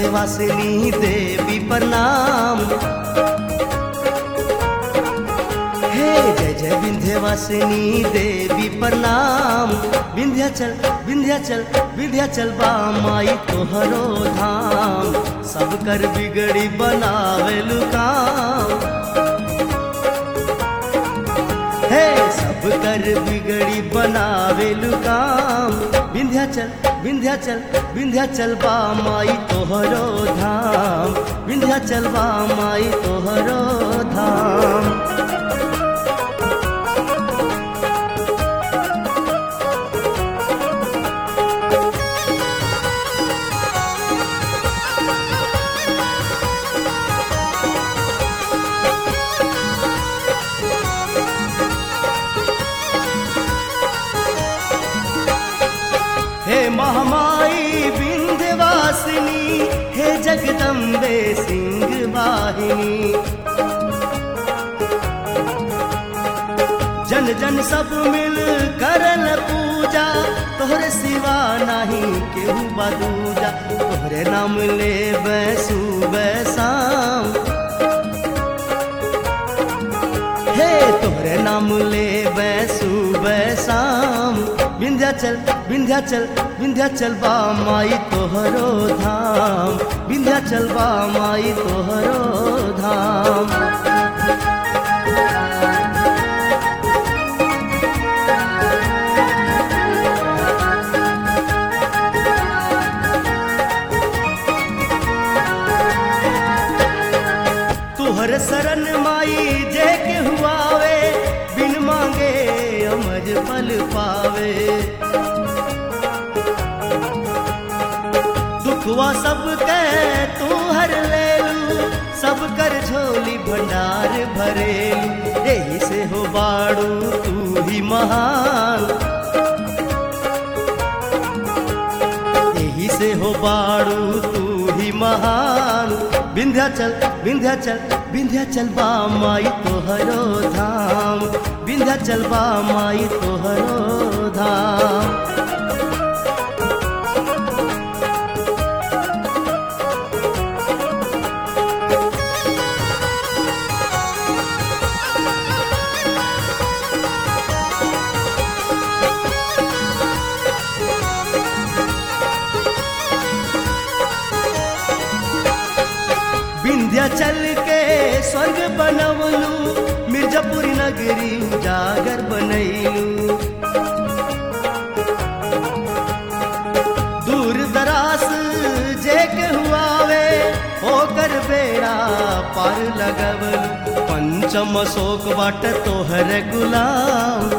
विंध्यवासिनी देवी प्रणाम। हे जय जय विंध्यवासिनी देवी प्रणाम। विंध्याचल विंध्याचल विंध्याचल बा माई तोहरो धाम। सब कर बिगड़ी बनावेलु काम। हे सब कर बिगड़ी बनावेलु काम। विंध्याचल विंध्याचल विंध्याचल बा माई तोहरो धाम। विंध्याचल बा माई तोहरो धाम। हे महामाई विंध्यवासिनी, हे जगदम्बे सिंह वाहिनी। जन जन सब मिल करल पूजा, तोहरे सिवा नहीं केहू बा दूजा। तोहरे नाम ले सुबह शाम। हे तोहरे नाम ले सुबह शाम। विंध्याचल विंध्याचल विंध्याचल बा माई तोहरो धाम। विंध्याचल बा माई तोहरो धाम। तोहर शरण माई जे के हुआवे, बिन मांगे अमर फल पावे। दुखवा सब के तू हर लेलू, सब कर झोली भंडार भरेलू। यही से हो बाड़ू तू ही महान। यही से हो बाड़ू तू ही महान। विंध्याचल विंध्याचल विंध्याचल बा माई तोहरो धाम। विंध्याचल बा माई तोहरो धाम। विंध्याचल के स्वर्ग बनवलू, मिर्जापुर नगरी उजागर बनैलू। दूर दरास जे के हुआवे, होकर बेड़ा पार लगवलू। पंचम अशोक बाट तोहर गुलाम।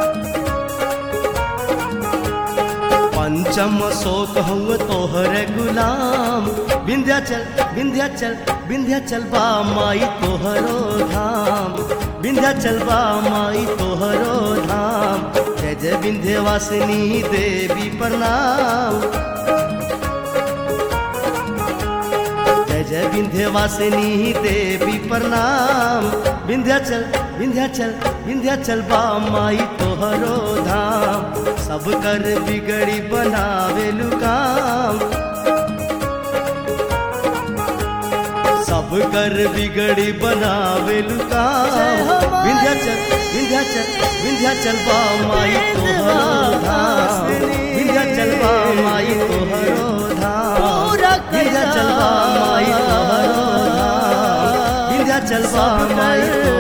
पंचम अशोक हुआ तोहर गुलाम। विंध्याचल विंध्याचल विंध्याचल बा माई तोहरो धाम। विंध्याचल बा माई तोहरो धाम। जय जय विंध्यवासिनी देवी प्रणाम। जय जय विंध्यवासिनी देवी प्रणाम। विंध्याचल विंध्याचल विंध्याचल बा माई तोहरो धाम। सब कर बिगड़ी बनावेलु काम। सब कर बिगड़ी बनावेलु काम। विंध्याचल विंध्याचल विंध्याचल बा माई तोहरो धाम। विंध्याचल बा माई तोहरो धाम। विंध्याचल बा माई तोहरो धाम। विंध्याचल बा माई तोहरो